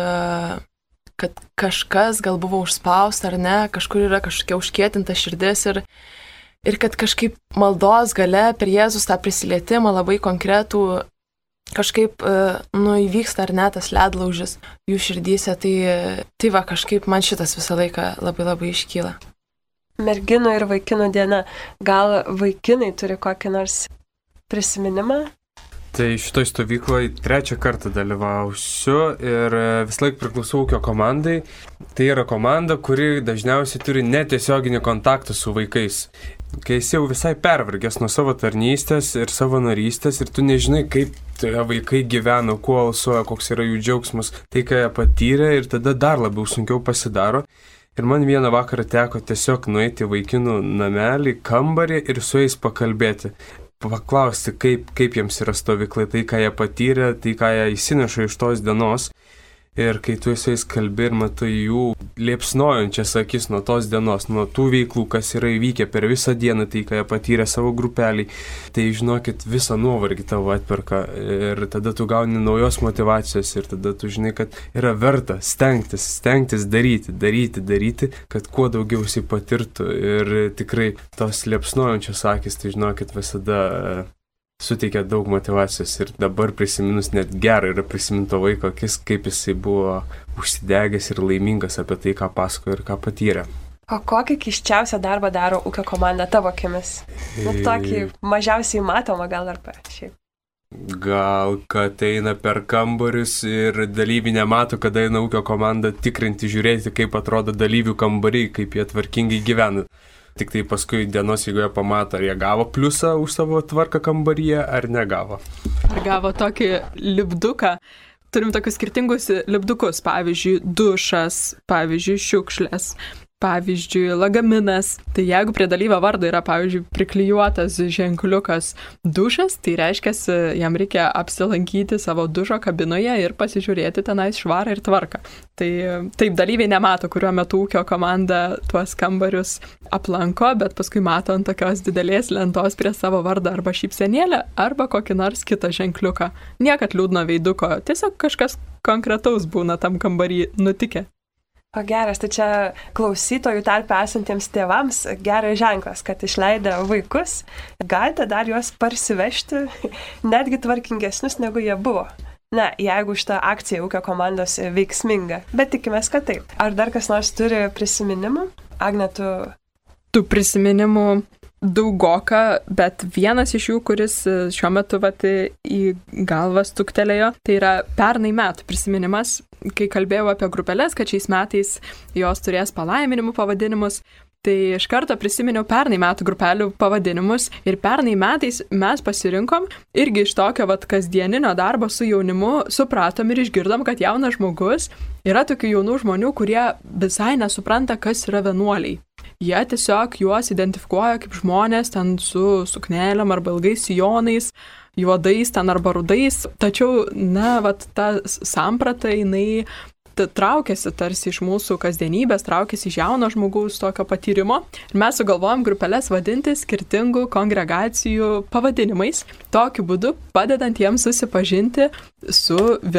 kad kažkas gal buvo užspausta ar ne, kažkur yra kažkokia užkietinta širdis ir kad kažkaip maldos gale per Jėzus tą prisilietimą labai konkretų kažkaip, įvyksta ar ne tas ledlaužis jų širdyse, tai va kažkaip man šitas visą laiką labai labai iškyla. Merginų ir vaikinų diena. Gal vaikinai turi kokį nors prisiminimą? Tai šitoj stovykloje 3 kartą dalyvausiu ir visą laiką priklausau ūkio komandai. Tai yra komanda, kuri dažniausiai turi netiesioginį kontaktą su vaikais. Kai esi jau visai pervargęs nuo savo tarnystės ir savo narystės ir tu nežinai, kaip vaikai gyvena, kuo alsuoja, koks yra jų džiaugsmas, tai ką jie patyrė ir tada dar labiau sunkiau pasidaro. Ir man vieną vakarą teko tiesiog nueiti vaikinų namelį, kambarį ir su jais pakalbėti. Paklausti, kaip jiems yra stovyklai, tai ką jie patyrė, tai ką jie įsineša iš tos dienos. Ir kai tu su jais kalbi ir matai jų liepsnojančias akis nuo tos dienos, nuo tų veiklų, kas yra įvykę per visą dieną, tai ką jie patyrė savo grupelį, tai žinokit, visą nuovargį tavo atperka ir tada tu gauni naujos motivacijos ir tada tu žinai, kad yra verta stengtis daryti, kad kuo daugiau jis patirtų ir tikrai tos liepsnojančios akis, tai žinokit, visada suteikia daug motivacijos ir dabar prisiminus net gerai yra prisiminto vaiko akis, kaip jisai buvo užsidegęs ir laimingas apie tai, ką pasakojo ir ką patyrė. O kokį keisčiausią darbą daro ūkio komanda tavo akimis? Tokį mažiausiai matomą gal ar šiaip? Gal, kad eina per kambarius ir dalyviai nemato, kada eina ūkio komanda tikrinti, žiūrėti, kaip atrodo dalyvių kambariai, kaip jie tvarkingai gyvena. Tik tai paskui dienos eigoje pamato, ar jie gavo pliusą už savo tvarką kambaryje, ar negavo. Ar gavo tokį lipduką. Turim tokius skirtingus lipdukus, pavyzdžiui, dušas, pavyzdžiui, šiukšlės, pavyzdžiui, lagaminas. Tai jeigu prie dalyvio vardo yra, pavyzdžiui, priklijuotas ženkliukas dušas, tai reiškia, jam reikia apsilankyti savo dušo kabinoje ir pasižiūrėti tenais švarą ir tvarką. Tai taip dalyviai nemato, kuriuo metu ūkio komanda tuos kambarius aplanko, bet paskui mato ant tokios didelės lentos prie savo vardą arba šypsenėlę, arba kokį nors kitą ženkliuką. Niekad liūdno veiduko, tiesiog kažkas konkretaus būna tam kambarį nutikę. O geras, tai čia klausytojų tarpe esantiems tėvams geras ženklas, kad išleidę vaikus, galite dar juos parsivežti netgi tvarkingesnius, negu jie buvo. Na, jeigu šitą akciją ūkio komandos veiksminga, bet tikimės, kad taip. Ar dar kas nors turi prisiminimų? Agne, Tų prisiminimų daugoka, bet vienas iš jų, kuris šiuo metu į galvą stuktelėjo, tai yra pernai metų prisiminimas, kai kalbėjau apie grupelės, kad šiais metais jos turės palaiminimų pavadinimus. Tai iš karto prisiminiau pernai metų grupelių pavadinimus ir pernai metais mes pasirinkom irgi iš tokio kasdieninio darbo su jaunimu supratom ir išgirdom, kad jaunas žmogus yra tokių jaunų žmonių, kurie visai nesupranta, kas yra vienuoliai. Jie tiesiog juos identifikuoja kaip žmonės ten su suknelėm arba ilgais sijonais, juodais ten arba rudais, tačiau, ta samprata jinai traukiasi tarsi iš mūsų kasdienybės, traukiasi iš jauno žmogaus tokio patyrimo. Ir mes sugalvojom grupelės vadinti skirtingų kongregacijų pavadinimais, tokiu būdu padedant jiems susipažinti su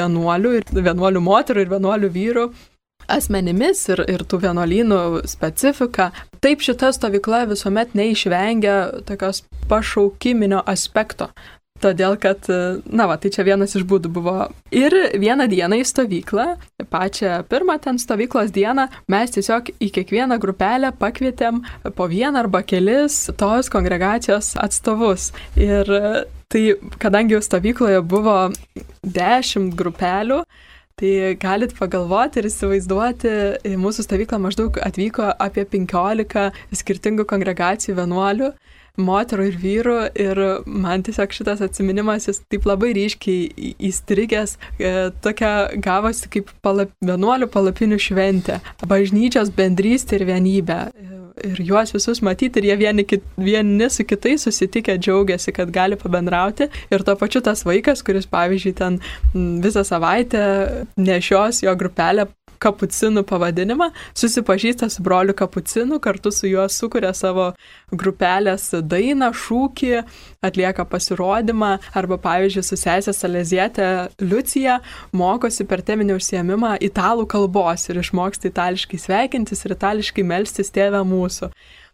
vienuolių moterų ir vienuolių vyrų asmenimis ir tų vienuolynų specifika. Taip šita stovykla visuomet neišvengia tokios pašaukiminio aspekto. Todėl, kad, tai čia vienas iš būdų buvo. Ir vieną dieną į stovyklą, pačią pirmą ten stovyklos dieną, mes tiesiog į kiekvieną grupelę pakvietėm po vieną arba kelis tos kongregacijos atstovus. Ir tai, kadangi jau stovykloje buvo 10 grupelių, tai galit pagalvoti ir įsivaizduoti, mūsų stovyklą maždaug atvyko apie 15 skirtingų kongregacijų vienuolių, moterų ir vyrų, ir man tiesiog šitas atsiminimas jis taip labai ryškiai įstrigęs, tokia gavosi kaip vienuolių palapinių šventė, bažnyčios bendrystė ir vienybė. Ir juos visus matyti ir jie vieni su kitais susitikę džiaugiasi, kad gali pabendrauti. Ir tuo pačiu tas vaikas, kuris, pavyzdžiui, ten visą savaitę nešios jo grupelę kapucinų pavadinimą, susipažįsta su broliu kapucinu, kartu su juo sukuria savo grupelės dainą, šūkį, atlieka pasirodymą, arba, pavyzdžiui, su sesė Salezietė Liucija mokosi per teminį užsiėmimą italų kalbos ir išmoksta itališkai sveikintis ir itališkai melstis Tėve mūsų.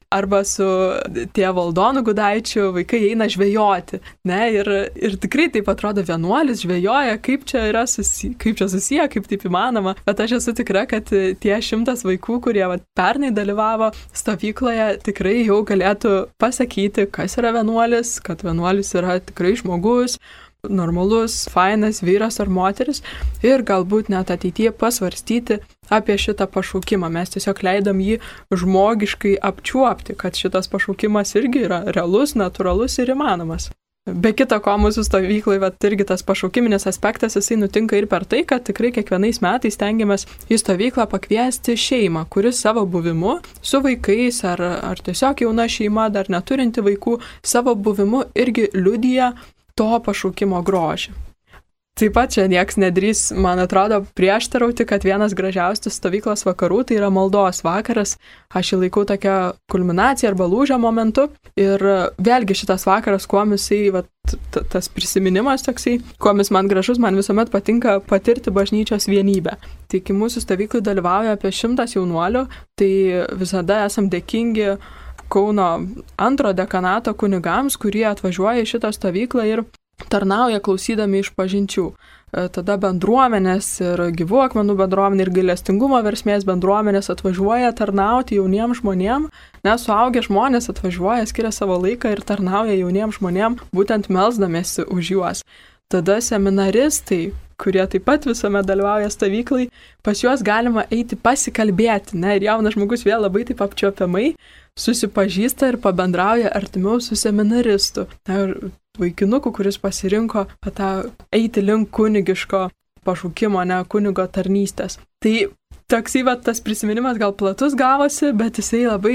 arba su tėvu Aldonu Gudaičiu vaikai eina žvejoti, ne, ir tikrai taip atrodo vienuolis žvejoja, kaip čia susiję, kaip taip įmanoma, bet aš esu tikra, kad tie 100 vaikų, kurie pernai dalyvavo stovykloje, tikrai jau galėtų pasakyti, kas yra vienuolis, kad vienuolis yra tikrai žmogus, normalus, fainas vyras ar moteris ir galbūt net ateityje pasvarstyti apie šitą pašaukimą. Mes tiesiog leidom jį žmogiškai apčiuopti, kad šitas pašaukimas irgi yra realus, natūralus ir įmanomas. Be kita ko, mūsų stovyklai, irgi tas pašaukiminis aspektas, jisai nutinka ir per tai, kad tikrai kiekvienais metais stengiamės į stovyklą pakviesti šeimą, kuris savo buvimu su vaikais ar tiesiog jauna šeima, dar neturinti vaikų, savo buvimu irgi liudija to pašaukimo grožį. Taip pat čia nieks nedrys, man atrodo, prieštarauti, kad vienas gražiausių stovyklos vakarų tai yra maldos vakaras. Aš jį laikau tokia kulminacija arba lūžio momentu. Ir vėlgi šitas vakaras, kuo jisai, tas prisiminimas toksai, kuo man gražus, man visuomet patinka patirti bažnyčios vienybę. Tai kai mūsų stovyklai dalyvauja apie 100 jaunuolių, tai visada esam dėkingi Kauno 2 dekanato kunigams, kurie atvažiuoja į šitą stovyklą ir tarnauja klausydami išpažinčių. Tada bendruomenės ir Gyvų akmenų bendruomenė ir gailestingumo versmės bendruomenės atvažiuoja tarnauti jauniems žmonėms, nes suaugę žmonės atvažiuoja, skiria savo laiką ir tarnauja jauniems žmonėms, būtent melsdamiesi už juos. Tada seminaristai, kurie taip pat visuomet dalyvauja stovyklai, pas juos galima eiti pasikalbėti, ne, ir jaunas žmogus vėl labai taip apčiuopiamai susipažįsta ir pabendrauja artimiau su seminaristu. Ir vaikinuku, kuris pasirinko tą eiti link kunigiško pašaukimo, ne kunigo tarnystės. Tai toksai tas prisiminimas gal platus gavosi, bet jisai labai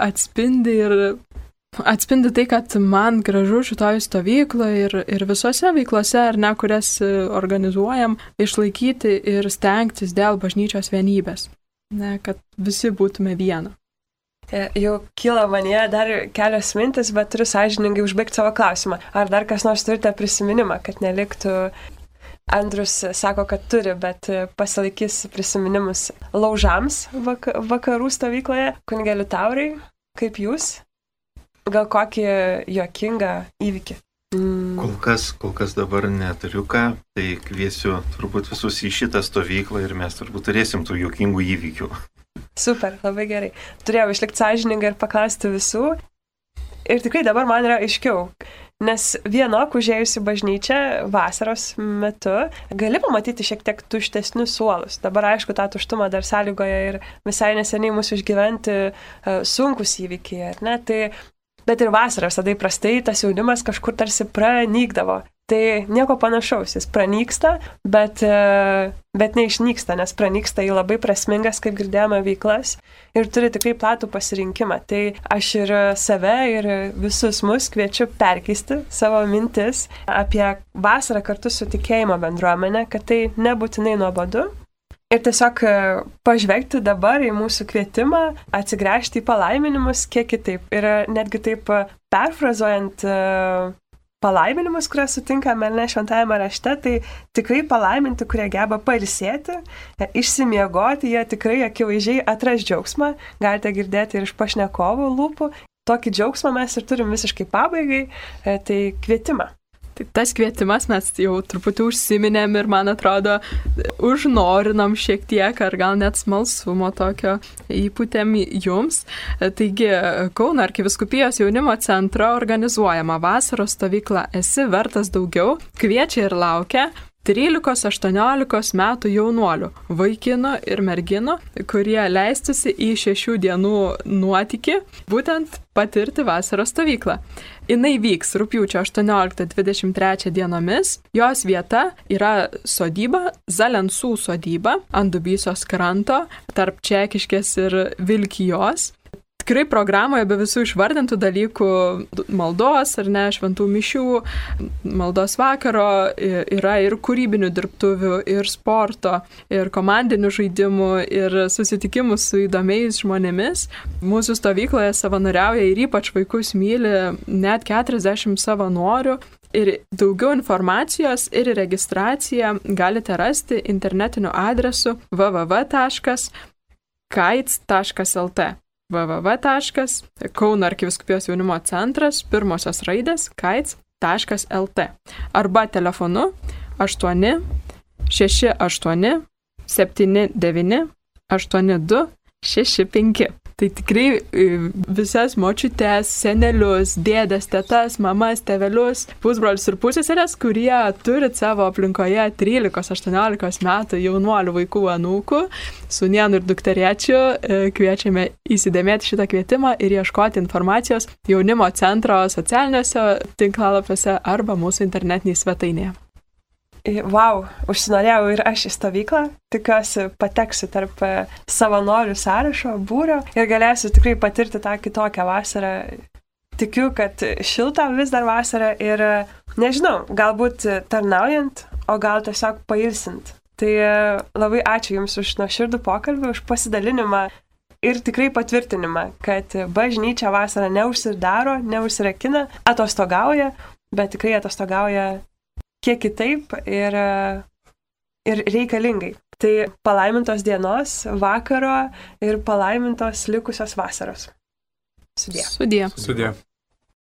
atspindi tai, kad man gražu šitoj stovykloje ir visose veiklose, ar ne, kurias organizuojam, išlaikyti ir stengtis dėl bažnyčios vienybės, ne, kad visi būtume viena. Jau kyla manyje dar kelios mintis, bet turiu sąžiningai užbaigti savo klausimą. Ar dar kas nors turite prisiminimą, kad neliktų? Andrius sako, kad turi, bet pasilaikys prisiminimus laužams vakarų stovykloje. Kunige Liutaurai, kaip jūs? Gal kokį juokingą įvykį? Kol kas dabar neturiu ką, tai kviesiu turbūt visus į šitą stovyklą ir mes turbūt turėsim tų juokingų įvykių. Super, labai gerai. Turėjau išlikti sąžiningai ir paklausti visų. Ir tikrai dabar man yra aiškiau, nes vienok užėjusi bažnyčią vasaros metu gali pamatyti šiek tiek tuštesnius suolus. Dabar aišku, tą tuštumą dar sąlygoja ir visai neseniai mūsų išgyventi sunkus įvykiai, ar ne? Bet ir vasaros tada įprastai tas jaunimas kažkur tarsi pranykdavo. Tai nieko panašaus, jis pranyksta, bet neišnyksta, nes pranyksta į labai prasmingas, kaip girdėjome, veiklas ir turi tikrai platų pasirinkimą. Tai aš ir save, ir visus mus kviečiu perkeisti savo mintis apie vasarą kartu su tikėjimo bendruomenė, kad tai nebūtinai nuobodu. Ir tiesiog pažvelgti dabar į mūsų kvietimą, atsigręžti į palaiminimus kiek kitaip. Ir netgi taip perfrazuojant palaiminimus, kuriuos sutinkame šventajame rašte, tai tikrai palaiminti, kurie geba pailsėti, išsimiegoti, jie tikrai akivaizdžiai atras džiaugsmą, galite girdėti ir iš pašnekovų lūpų. Tokį džiaugsmą mes ir turim visiškai pabaigai, tai kvietimą. Tas kvietimas mes jau truputį užsiminėm ir, man atrodo, užnorinam šiek tiek, ar gal net smalsumo tokio įpūtėm jums. Taigi, Kauno arkivyskupijos jaunimo centro organizuojama vasaros stovykla Esi vertas daugiau kviečia ir laukia 13-18 metų jaunuolių, vaikinų ir merginų, kurie leistųsi į 6 dienų nuotykį, būtent patirti vasaros stovyklą. Jinai vyks rugpjūčio 18-23 dienomis. Jos vieta yra sodyba, Zalensų sodyba, ant Dubysos kranto, tarp Čekiškės ir Vilkijos. Tikrai programoje be visų išvardintų dalykų, maldos ar ne, šventų mišių, maldos vakaro, yra ir kūrybinių dirbtuvių, ir sporto, ir komandinių žaidimų, ir susitikimų su įdomiais žmonėmis. Mūsų stovykloje savanoriauja ir ypač vaikus myli net 40 savanorių. Ir daugiau informacijos ir registraciją galite rasti internetiniu adresu www.kaits.lt. www.kauno arkivyskupijos jaunimo centras, pirmosios raidės, kaic.lt arba telefonu 8 68 79 82 65. Tai tikrai visas močiutės, senelius, dėdes, tetas, mamas, tėvelius, pusbrolius ir pusseserės, kurie turit savo aplinkoje 13-18 metų jaunuolių vaikų anūkų, sūnėnų ir dukteriečių, kviečiame įsidėmėti šitą kvietimą ir ieškoti informacijos jaunimo centro socialiniuose tinklalapiuose arba mūsų internetinėje svetainėje. Vau, užsinorėjau ir aš į stovyklą, tikiuosi pateksiu tarp savanorių sąrašo, būrio ir galėsiu tikrai patirti tą kitokią vasarą. Tikiu, kad šilta vis dar vasara ir nežinau, galbūt tarnaujant, o gal tiesiog pailsint. Tai labai ačiū Jums už nuoširdų pokalbį, už pasidalinimą ir tikrai patvirtinimą, kad bažnyčia vasarą neužsidaro, neužsirakina, atostogauja, bet tikrai atostogauja kiek kitaip ir reikalingai. Tai palaimintos dienos, vakaro ir palaimintos likusios vasaros. Sudie. Sudie. Sudie.